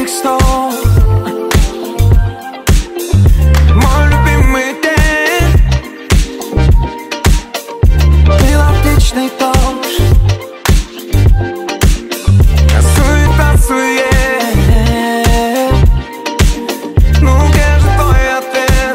праздник снова. Мой любимый день, мелодичный дождь, суета-сует. Ну где же твой ответ?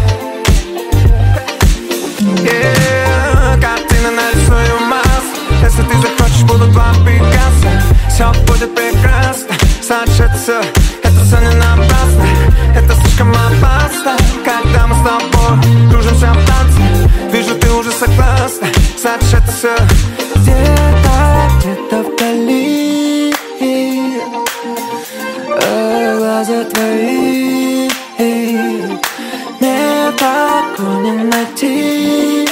Картины нарисую маску. Если ты захочешь, будут два Пикассо. Все будет прекрасно. Значит, все, это все не напрасно. Это слишком опасно. Когда мы с тобой кружимся в танце, вижу, ты уже согласна. Значит, все где-то вдали. Глаза твои мне такого не найти.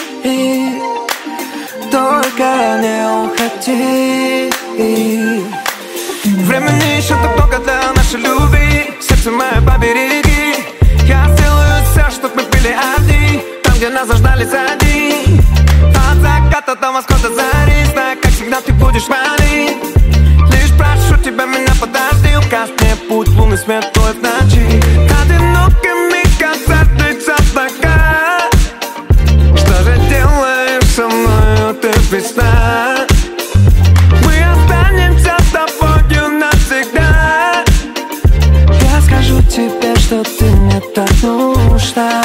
Только не уходи. Времени еще так много для нашей любви. Сердце мое побереги. Я сделаю все, чтоб мы были одни. Там, где нас заждались одни. От заката до восхода зари. Знаю, как всегда ты будешь моей. Лишь прошу тебя, меня подожди. Укажь мне путь, лунный свет твой в ночи. Одинокими касаются облака. Что же делаешь со мною ты весна? Мы останемся с тобою навсегда. Я скажу тебе, что ты мне так нужна.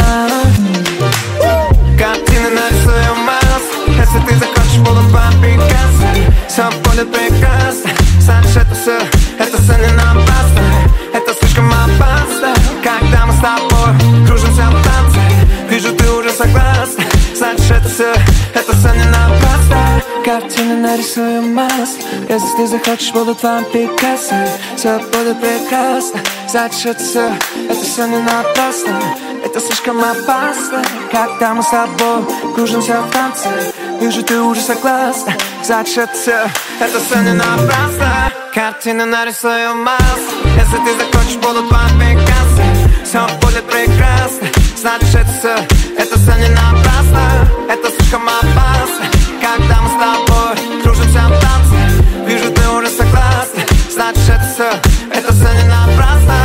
Картины нарисую маску. Если ты захочешь, будут два Пикассо. Все будет прекрасно. Значит, это все не напрасно. Это слишком опасно. Когда мы с тобой кружимся в танце, вижу, ты уже согласна. Значит, это все не напрасно. Картины нарисую маску. Если ты захочешь, будут два Пикассо. Все будет прекрасно. Значит, это все не напрасно. Это слишком опасно. Когда мы с тобой кружимся в танце, вижу, ты уже согласна. Значит, это все не напрасно. Картины нарисую маску. Если ты захочешь, будут два Пикассо. Все будет прекрасно. Значит, это все не напрасно. Это слишком опасно. Когда мы с тобой кружимся в танце, вижу, ты уже согласна. Значит, это все не напрасно.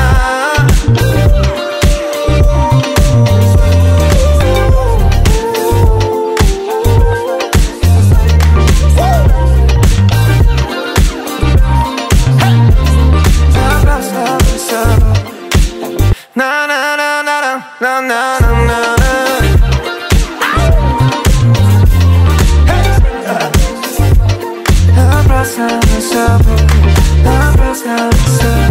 Na na na na na na na na. Abraça-me,